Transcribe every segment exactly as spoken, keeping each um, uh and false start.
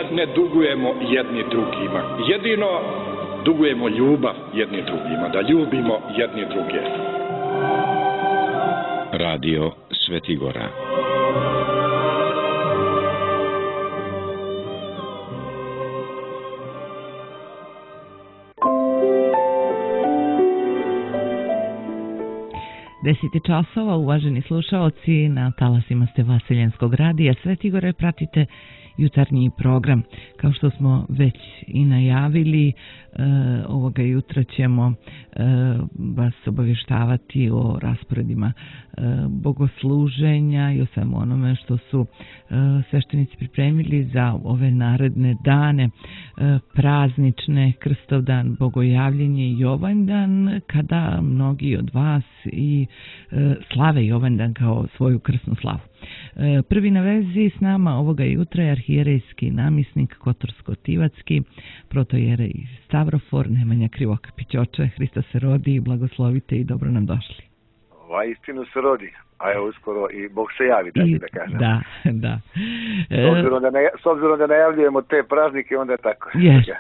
ne dugujemo jedni drugima. Jedino dugujemo ljubav jedni drugima, da ljubimo jedni druge. Radio Svetigora. Deset časova, uvaženi slušaoci, na talasima ste Vaseljenskog radija Svetigore, pratite jutarnji program. Kao što smo već i najavili, e, ovoga jutra ćemo e, vas obavještavati o rasporedima e, bogosluženja i o svemu onome što su e, sveštenici pripremili za ove naredne dane, e, praznične, Krstovdan, Bogojavljenje i Jovanjdan, kada mnogi od vas i e, slave Jovanjdan kao svoju krsnu slavu. E, prvi na vezi s nama ovoga jutra je arhijerejski namjesnik Kotorsko-Tivatski, protojerej Stavrofor, Nemanja Krivokapić. Oče, Hristos se rodi, blagoslovite i dobro nam došli. Ova istinu se rodi, a evo uskoro i Bog se javi, tako I, da kažem. Da, da. S obzirom da, ne, s obzirom da najavljujemo te praznike, onda je tako. Jeste.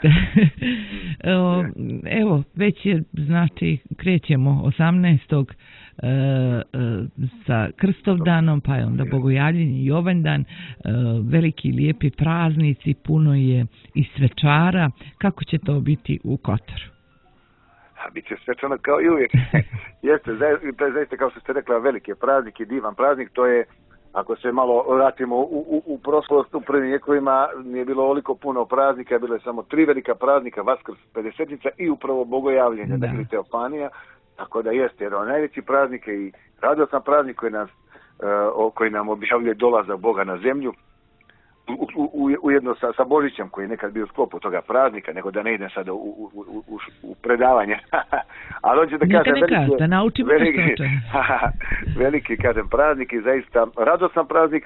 evo, evo, već je, znači, krećemo osamnaestog E, e, sa Krstovdanom, pa je onda Bogojavljenje i Jovanjdan, e, veliki lijepi praznici, puno je i svečara. Kako će to biti u Kotoru? A bit će svečano kao i uvijek. Jeste, to je zaista, kao što ste rekla, veliki praznik i divan praznik. To je, ako se malo vratimo u, u, u prošlost, u prvim vjekovima nije bilo ovoliko puno praznika, bilo je samo tri velika praznika, Vaskrs, Pedesetnica i upravo Bogojavljenje, da. Dakle Teofanija. Tako da jeste, jer on najveći praznik je i radosan praznik koji, nas, uh, koji nam objavljuje dolazak Boga na zemlju, u, u, ujedno sa, sa Božićem koji je nekad bio u sklopu toga praznika, nego da ne idem sada u, u, u, u, u predavanje. Ali on će da kažem veliki, da naučimo veliki, veliki kažem, praznik i zaista radosan praznik,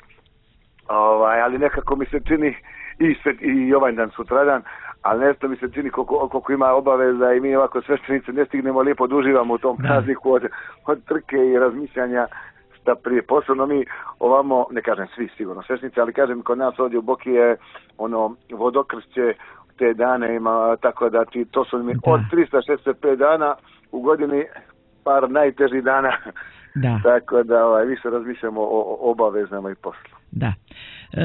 ovaj, ali nekako mi se čini i, svet, i Jovanjdan sutradan, ali nešto mi se čini koliko, koliko ima obaveza i mi ovako sveštenici ne stignemo lijepo da uživamo u tom prazniku od, od trke i razmišljanja šta prije. Posebno mi ovamo, ne kažem svi sigurno sveštenici, ali kažem kod nas ovdje u Boki je ono vodokršće te dane ima, tako da ti, to su mi da. Od trista šezdeset pet dana u godini par najtežih dana. Da. Tako da ovaj, više razmišljamo o, o obaveznama i poslu. Da. E,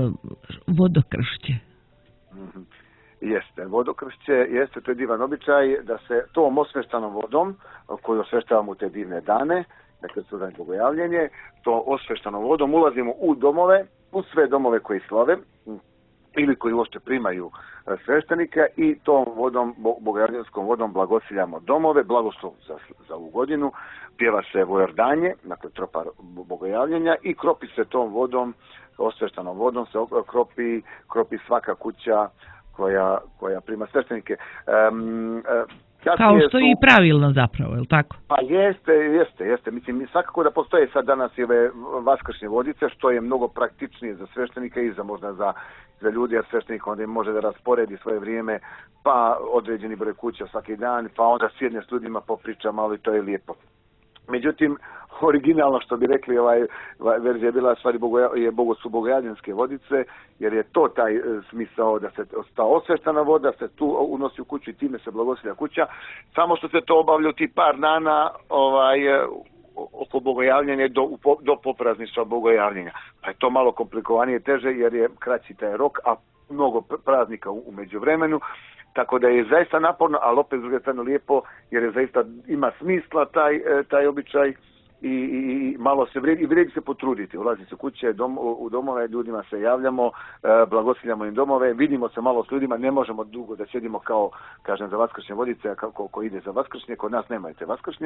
vodokršće. Mhm. Jeste, vodokršće, jeste, to je divan običaj da se tom osveštanom vodom koju osveštavamo u te divne dane, dakle su dan Bogojavljenje, to osveštanom vodom ulazimo u domove, u sve domove koji slave ili koji uopšte primaju sveštenika i tom vodom, bogojavljanskom vodom blagosiljamo domove, blagoslov za, za ovu godinu, pjeva se vojordanje, dakle tropar Bogojavljenja i kropi se tom vodom, osveštanom vodom se kropi, kropi svaka kuća koja, koja prima sveštenike. Um, Kao što je i pravilno zapravo, je li tako? Pa jeste, jeste, jeste. Mislim, svakako da postoje sad danas i ove vaskršnje vodice, što je mnogo praktičnije za sveštenika i za možda za, za ljudi, a sveštenik onda im može da rasporedi svoje vrijeme, pa određeni broj kuća svaki dan, pa onda sjedne s ljudima popriča malo i to je lijepo. Međutim, originalno što bi rekli, ovaj, ovaj verzija je bila stvari bogo, je bogo su bogojavljanske vodice, jer je to taj e, smisao da se ta osveštana voda se tu unosi u kuću i time se blagosilja kuća, samo što se to obavlja u ti par dana ovaj, oko bogojavljenja do, do poprazništva bogojavljenja. Pa je to malo komplikovanije, teže jer je kraći taj rok, a mnogo praznika u, u međuvremenu. Tako da je zaista naporno, ali opet s druge strane lijepo, jer je zaista ima smisla taj, taj običaj i, i, i malo se vrijedi, i vrijedi se potruditi. Ulazi se kuće, dom, u domove, ljudima se javljamo, blagosiljamo im domove, vidimo se malo s ljudima, ne možemo dugo da sjedimo kao, kažem, za vaskršnje vodice, kako ko ide za vaskršnje, kod nas nema te vaskršnje.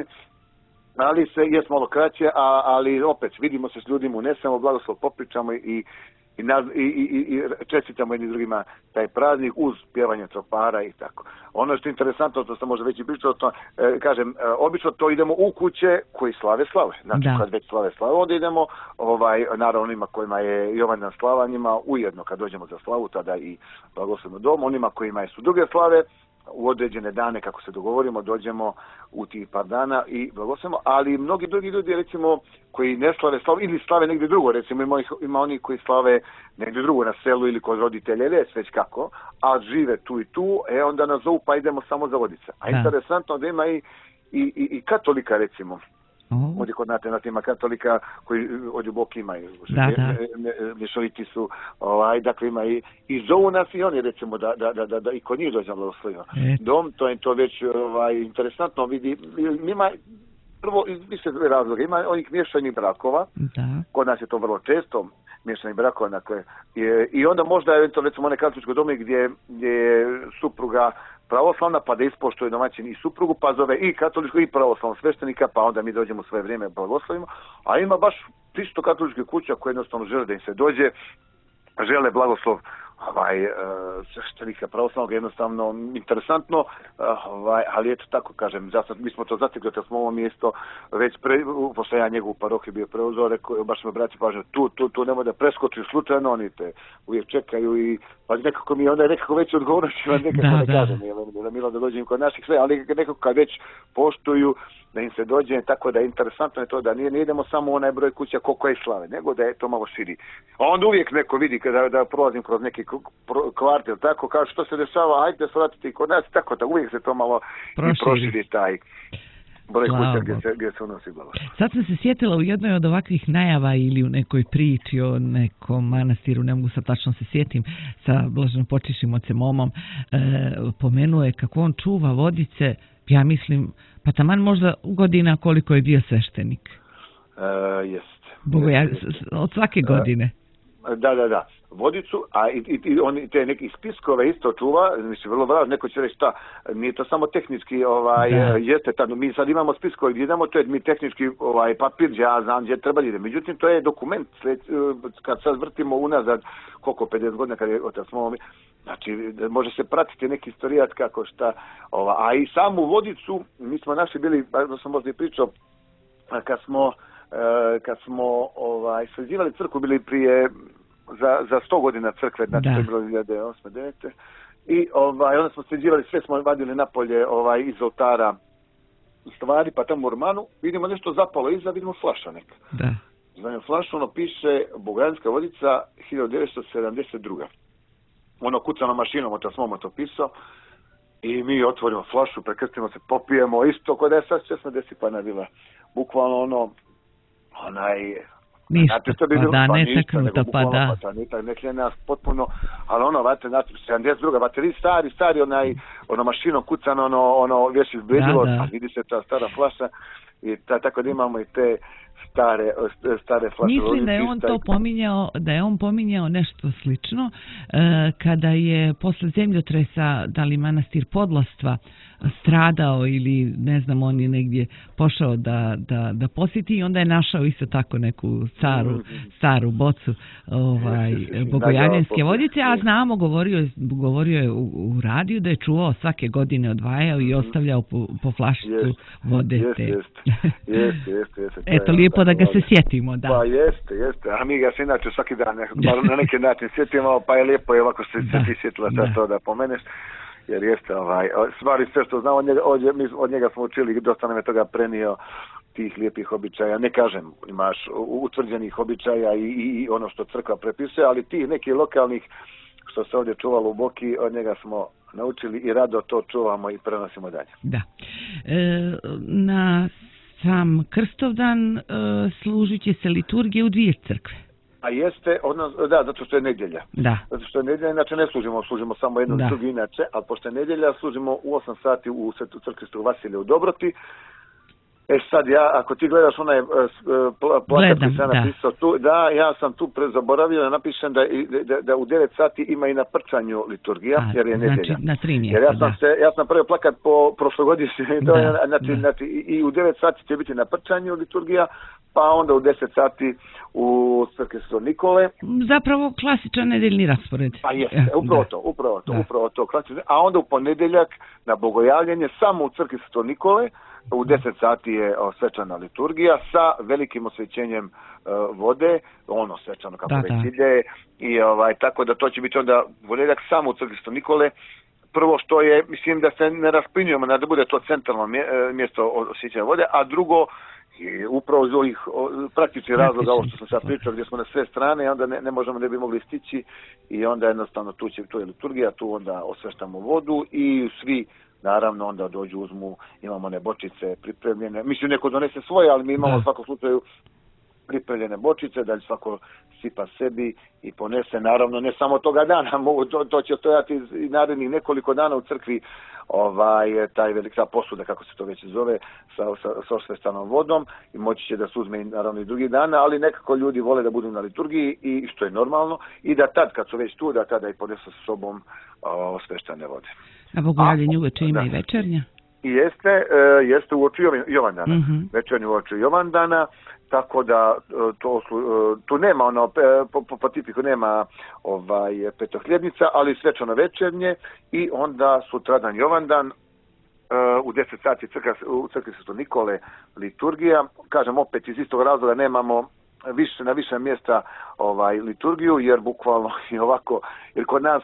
Ali se jest malo kraće, a, ali opet vidimo se s ljudima, unesemo blagoslov, popričamo i I, i, i, i čestitamo jednim drugima taj praznik uz pjevanje tropara i tako. Ono što je interesantno, to sam možda već i pričao, to, e, kažem, e, obično to idemo u kuće koji slave slave. Znači, da. Kad već slave slave, onda idemo, ovaj, naravno onima kojima je Jovanjdan slava, njima ujedno kad dođemo za slavu, tada i blagoslovno dom, onima kojima su druge slave, u određene dane kako se dogovorimo, dođemo u tih par dana i blagoslovimo, ali mnogi drugi ljudi, recimo, koji ne slave slavu ili slave negdje drugo, recimo ima, ima oni koji slave negdje drugo na selu ili kod roditelja ili već kako, a žive tu i tu, e onda nas zovu pa idemo samo za Vodice. A da. Interesantno da ima i, i, i, i katolika, recimo. Oh. Ovdje kod nas ima katolika koji od Boki imaju, da, da. Mješoviti su, ovaj, dakle ima i, i zovu nas i oni, recimo, da, da, da, da, da i kod njih dođe blagoslovimo. E. Dom, to je to već ovaj, interesantno, vidi, ima prvo iz više razloga, ima onih miješanih brakova, da. Kod nas je to vrlo često, miješanih brakova, dakle, je, i onda možda eventualno, recimo, one katoličke dome gdje, gdje je supruga pravoslavna, pa da ispoštuje domaćin i suprugu, pa zove i katoličko i pravoslavnog sveštenika, pa onda mi dođemo u svoje vrijeme blagoslovimo, a ima baš čisto katoličke kuća koje jednostavno žele da im se dođe, žele blagoslov ovaj, uh, sveštenika pravoslavnog, jednostavno interesantno, uh, ovaj, ali eto tako kažem, zasad, mi smo to zatekli, da smo ovo mjesto već pre, pošto ja njegovu parohiju bio preuzeo, rekao, baš me braći pažnju, tu, tu, tu nemoj da preskočiš slučajno, oni te uvijek čekaju i pa nekako mi onda je nekako već odgovornost, nekako da, da kažem, je, da milo da dođem kod naših sve, ali nekako kad već poštuju, da im se dođe, tako da je interesantno je to da nije, ne idemo samo u onaj broj kuća koliko je slave, nego da je to malo širi. A onda uvijek neko vidi kada da prolazim kroz neki kvartil, tako kaže što se dešava, hajde se vratiti kod nas, tako da uvijek se to malo proširi, i proširi taj broj kuća gdje se, gdje se unosi blagoslov. Sad sam se sjetila u jednoj od ovakvih najava ili u nekoj priči o nekom manastiru, ne mogu sad tačno se sjetim, sa blaženopočivšim ocem Omom, e, pomenuo je kako on čuva Vodice, ja mislim, pa taman možda godina koliko je bio sveštenik. E, jest. Bogoja, jest. Od svake godine. E, da, da, da. Vodicu, a i, i, i oni te neki spiskove isto čuva, mislim, vrlo važno, neko će reći šta, nije to samo tehnički, ovaj, da. Jeste, tad, mi sad imamo spiskove gdje idemo, to je mi tehnički ovaj, papir, ja znam gdje treba ide, međutim, to je dokument, sled, kad sad vrtimo unazad, koliko, pedeset godina, kad je otac momi, znači, može se pratiti neki istorijat kako šta, ova, a i samu Vodicu, mi smo naši bili, da sam možda i pričao, kad smo, kad smo ovaj, sređivali crkvu, bili prije, za, za sto godina crkve, znači to je bilo hiljadu osam devet I ovaj, onda smo sređivali, sve smo vadili napolje ovaj, iz oltara stvari, pa tamo u ormanu, vidimo nešto zapalo iza, vidimo flaša neka. Da. Znači, flaša, ono piše Bogorodica Vodica hiljadu devetsto sedamdeset druga Ono kucano mašinom, o to smo to pisao, i mi otvorimo flašu, prekrstimo se, popijemo, isto kod je sad česno desi, pa ne bila bukvalno ono, onaj... Ništa, pa bilo, da, pa netaknuta, pa da. Pa da, nekaj nas potpuno, ali ono, vate, znači, sedamdeset druga bateri, stari, stari, onaj, ono mašinom kucano, ono, ono, već izbledilo, da, da. A vidi se ta stara flaša, i ta, tako da imamo i te stare, stare flaše. Mislim da je on to pominjao, da je on pominjao nešto slično, e, kada je posle zemljotresa, da li manastir Podlastva, stradao ili ne znam, on je negdje pošao da, da, da posjeti i onda je našao isto tako neku staru, staru bocu ovaj, bogojavljanske Vodice, a znamo, govorio, govorio je u, u radiju da je čuvao svake godine, odvajao i ostavljao po, po flašicu vode. Jeste, jeste, jeste, jeste, jeste. Eto, lijepo da ga se sjetimo, da. Pa jeste, jeste, a mi ga se inače svaki dan na neki način sjetimo, pa je lijepo je ovako se da, ti sjetila sad to da pomeneš. Jer jeste, ovaj, stvari sve što znamo od njega, od, mi od njega smo učili, dosta nam je toga prenio tih lijepih običaja, ne kažem, imaš utvrđenih običaja i, i ono što crkva prepisuje, ali tih nekih lokalnih što se ovdje čuvalo u Boki, od njega smo naučili i rado to čuvamo i prenosimo dalje. Da. E, na sam Krstovdan e, služit će se liturgije u dvije crkve. A jeste, odnos, da, zato što je nedjelja. Da. Zato što je nedjelja, inače ne služimo, služimo samo jednu liturgiju inače, ali pošto je nedjelja, služimo u osam sati u Svetu crkvi Svetog Vasilija u Dobroti. E sad ja, ako ti gledaš onaj uh, plakat koji sam napisao tu, da, ja sam tu zaboravio da napišem da, da, da u devet sati ima i na prčanju liturgija, a, jer je nedjelja. Znači, na tri mjesta, jer ja sam, da. se, ja sam prvi plakat po prošlogodišnje, znači, znači, i u devet sati će biti na prčanju liturgija, pa onda u deset sati u crkvi Svetog Nikole. Zapravo klasičan nedeljni raspored. Pa jeste, upravo to, upravo to, upravo to, klasičan. A onda u ponedjeljak na bogojavljanje samo u crkvi Svetog Nikole, u deset sati je o, svečana liturgija sa velikim osvećenjem uh, vode, ono svečano kako već ide, i ovaj, tako da to će biti onda ponedjeljak samo u crkvi Svetog Nikole, prvo što je, mislim da se ne rasplinjujemo, da bude to centralno mjesto osjećanja vode, a drugo, i upravo iz ovih praktičnih razloga, ovo što sam sad pričao, gdje smo na sve strane i onda ne, ne možemo, ne bi mogli stići i onda jednostavno tu će, tu je liturgija, tu onda osveštamo vodu i svi naravno onda dođu, uzmu, imamo one bočice pripremljene, mislim neko donese svoje, ali mi imamo u svakom slučaju pripremljene bočice, da li svako sipa sebi i ponese, naravno ne samo toga dana, mogu, to, to će stojati i narednih nekoliko dana u crkvi, ovaj, taj velika posuda, kako se to već zove, sa, sa, sa osveštanom vodom i moći će da se uzme naravno i drugi dana, ali nekako ljudi vole da budu na liturgiji i što je normalno i da tad kad su već tu, da tada i ponesu sa sobom o, osveštane vode. A Bogojavljenje uveče ima i večernja? I jeste, e, jeste u oči Jovandana, mm-hmm. večernju u oči Jovandana, tako da to, tu nema ono, po, po, po tipiku nema ovaj, petohljebnica, ali svečano večernje i onda sutradan Jovandan, u deset sati crkva, u crkvi Svetog Nikole liturgija, kažem opet iz istog razloga nemamo više, na više mjesta ovaj, liturgiju, jer bukvalno i ovako, jer kod nas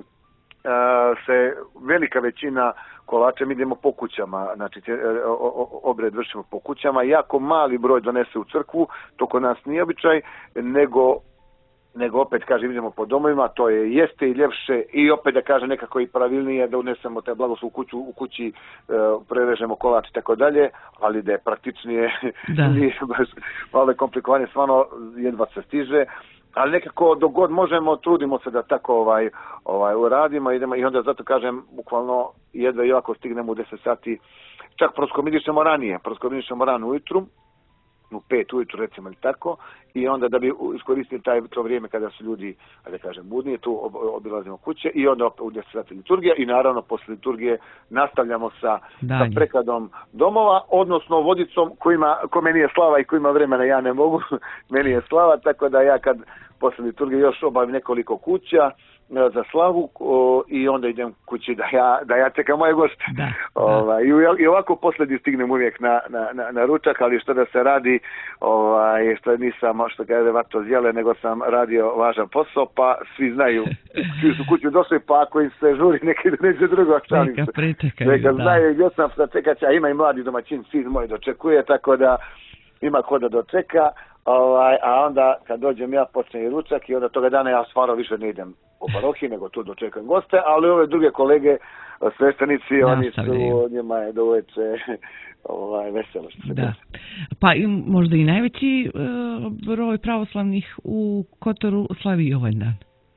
se velika većina kolača mi idemo po kućama, znači obred vršimo po kućama, jako mali broj donese u crkvu, to kod nas nije običaj, nego, nego opet kažem idemo po domovima, to je jeste i ljepše i opet da kažem nekako i pravilnije da unesemo taj blagoslov u kuću, u kući uh, prerežemo kolač i tako dalje, ali da je praktičnije, nije baš malo komplikovanje, stvarno jedva se stiže. Ali nekako dok god možemo, trudimo se da tako ovaj, ovaj, uradimo idemo, i onda zato kažem, bukvalno jedva i ovako stignemo u deset sati, čak proskomirišemo ranije, proskomirišemo rano ujutru, u pet ujutru recimo ili tako, i onda da bi iskoristili taj, to vrijeme kada su ljudi, da kažem, budnije, tu ob, obilazimo kuće i onda u deset sati liturgija i naravno posle liturgije nastavljamo sa, sa prekladom domova, odnosno vodicom kojima, ko meni je slava i ko ima vremena, ja ne mogu, meni je slava, tako da ja kad posle liturgije još obavim nekoliko kuća za slavu o, i onda idem kući da ja, da ja čekam moje goste. Da, ovaj, da. I, I ovako posljednji stignem uvijek na, na, na, na ručak, ali što da se radi, ovaj, što nisam, što kaže vato zjele, nego sam radio važan posao, pa svi znaju, svi su kuću došli, pa ako im se žuri, neki neće drugo, šalim se. Neka pričekaju, neka znaju gdje sam da čekat, a ima i mladi domaćin, sin moj dočekuje, tako da ima ko da dočeka. Ovaj, a onda kad dođem ja počne i ručak i onda toga dana ja stvarno više ne idem po parohiji, nego tu dočekam goste, ali ove druge kolege, sveštenici, oni su, njima je do uveče ovaj, veselo što se da. Pa i možda i najveći uh, broj pravoslavnih u Kotoru slavi ovaj dan.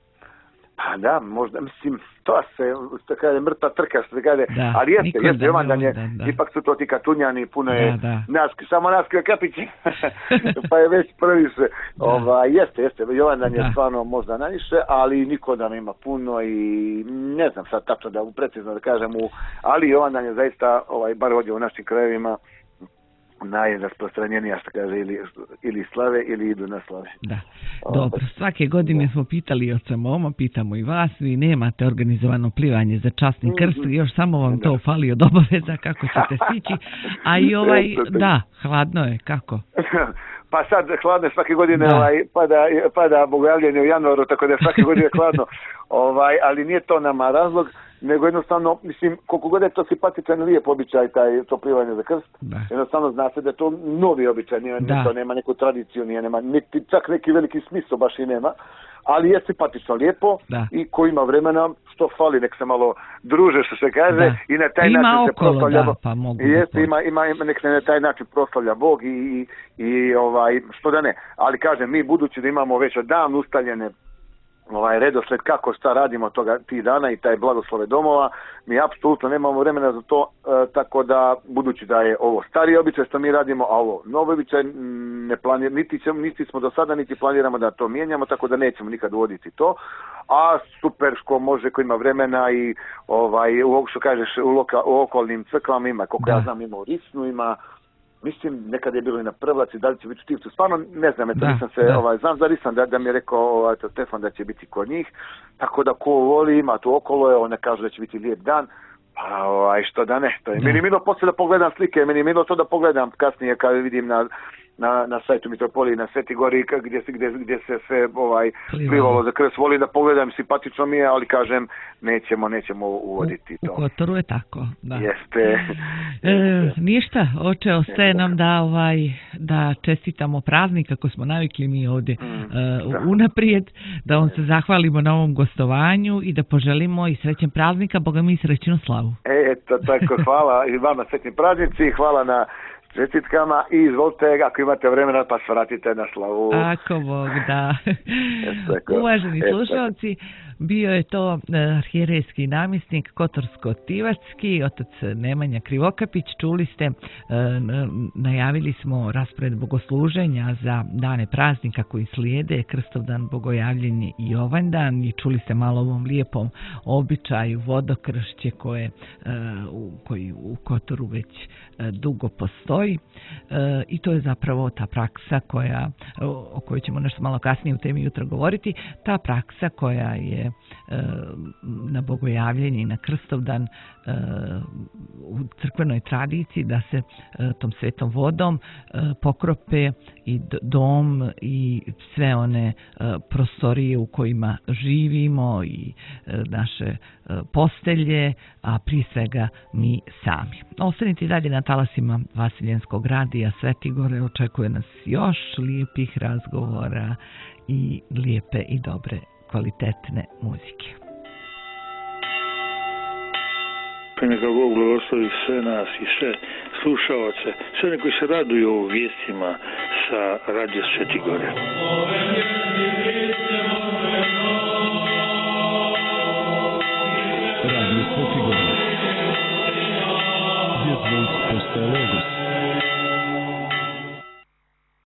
Pa da, možda, mislim, to se, što kaže, mrtva trka, što se kaže, da, ali jeste, jeste, Jovandan je, ipak su to ti katunjani, puno je, da, da. Nas, samo naskio kapići, pa je već previše, ova, jeste, jeste, Jovandan je stvarno možda najviše, ali niko da nema puno i ne znam sad tačno da precizno da kažem, u, ali Jovandan je zaista, ovaj, bar ovdje u našim krajevima, najrasprostranjenija, što kaže, ili, ili slave ili idu na slave. Da, dobro. Svake godine smo pitali oca Moma, pitamo i vas, vi nemate organizovano plivanje za časni krst, još samo vam to fali od obaveza kako ćete stići, a i ovaj, da, hladno je, kako? Pa sad hladno je svake godine, ovaj, pada, pada bogojavljenje u januaru, tako da je svake godine hladno, ovaj, ali nije to nama razlog, nego jednostavno, mislim, koliko god je to simpatičan lijep običaj, taj, to plivanje za krst, da. Jednostavno zna se da je to novi običaj, nije, to nema neku tradiciju, nije, nema niti, čak neki veliki smisao baš i nema, ali je simpatično lijepo da. I ko ima vremena, što fali, nek se malo druže, što se kaže, da. I na taj ima način okolo, se proslavlja da, pa mogu jeste, ima, ima, nek se na taj način proslavlja Bog i, i, i ovaj, što da ne, ali kažem, mi budući da imamo već odavno ustaljene ovaj redosled kako šta radimo toga tih dana i taj blagoslove domova, mi apsolutno nemamo vremena za to, e, tako da budući da je ovo stari običaj što mi radimo, a ovo novi običaj ne planiramo, niti, ćemo, niti smo do sada niti planiramo da to mijenjamo, tako da nećemo nikad uvoditi to, a super što može ko ima vremena i ovaj u što kažeš u, loka, u okolnim crkvama ima, koliko da. Ja znam ima u Risnu, ima mislim, nekad je bilo i na Prvlaci, da li će biti u Tivcu, stvarno ne znam, eto, da, nisam se, da. ovaj, znam za Risan da, da mi je rekao ovaj, to, Stefan da će biti kod njih, tako da ko voli ima tu okolo je, one kažu da će biti lijep dan, pa ovaj, što da ne, to je, da. Meni je milo poslije da pogledam slike, meni je milo to da pogledam kasnije kad vidim na, na, na sajtu Mitropolije na Sveti Gori gdje, gdje, gdje se sve ovaj, plivalo za krst. Volim da pogledam, simpatično mi je, ali kažem, nećemo, nećemo uvoditi u, to. U Kotoru je tako, da. Jeste. E, ništa, oče, ostaje nam da, ovaj, da čestitamo praznik, kako smo navikli mi ovdje mm, uh, unaprijed, da vam se zahvalimo na ovom gostovanju i da poželimo i srećen praznika, Boga mi i srećnu slavu. E, eto, tako, hvala i vama sretni praznici, hvala na čestitkama i izvolite, ako imate vremena, pa svratite na slavu. Ako Bog, da. Uvaženi slušalci, bio je to arhijerejski namjesnik Kotorsko-Tivatski, otac Nemanja Krivokapić. Čuli ste, najavili smo raspored bogosluženja za dane praznika koji slijede, Krstovdan, Bogojavljenje i Jovandan, i čuli ste malo o ovom lijepom običaju vodokršće koje, koji u Kotoru već dugo postoji, i to je zapravo ta praksa koja, o kojoj ćemo nešto malo kasnije u temi jutra govoriti, ta praksa koja je na Bogojavljenje i na Krstovdan u crkvenoj tradiciji da se tom svetom vodom pokrope i dom i sve one prostorije u kojima živimo i naše postelje, a prije svega mi sami. Ostanite dalje na talasima Vasiljenskog radija Svetigore, očekuje nas još lijepih razgovora i lijepe i dobre kvalitetne muzike. Neka Bog blagoslovi sve nas i sve slušaoce, sve one koji se raduju u vijestima sa Radio Svetigore. Radio Svetigore. Gdje zvuk postao